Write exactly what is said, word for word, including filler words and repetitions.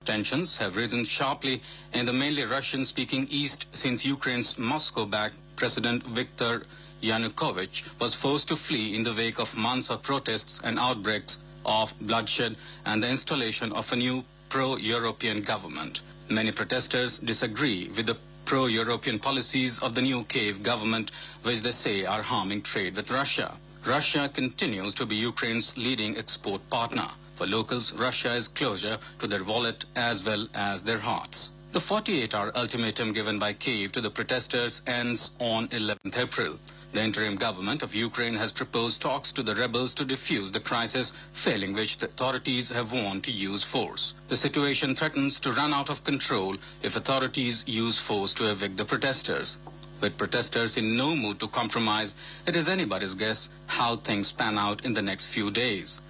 tensions have risen sharply in the mainly Russian-speaking East since Ukraine's Moscow-backed President Viktor Yanukovych was forced to flee in the wake of months of protests and outbreaks of bloodshed and the installation of a new pro-European government. Many protesters disagree with the pro-European policies of the new Kiev government, which they say are harming trade with Russia. Russia continues to be Ukraine's leading export partner. For locals, Russia is closer to their wallet as well as their hearts. The forty-eight hour ultimatum given by Kiev to the protesters ends on eleventh April. The interim government of Ukraine has proposed talks to the rebels to defuse the crisis, failing which the authorities have warned to use force. The situation threatens to run out of control if authorities use force to evict the protesters. With protesters in no mood to compromise, it is anybody's guess how things pan out in the next few days.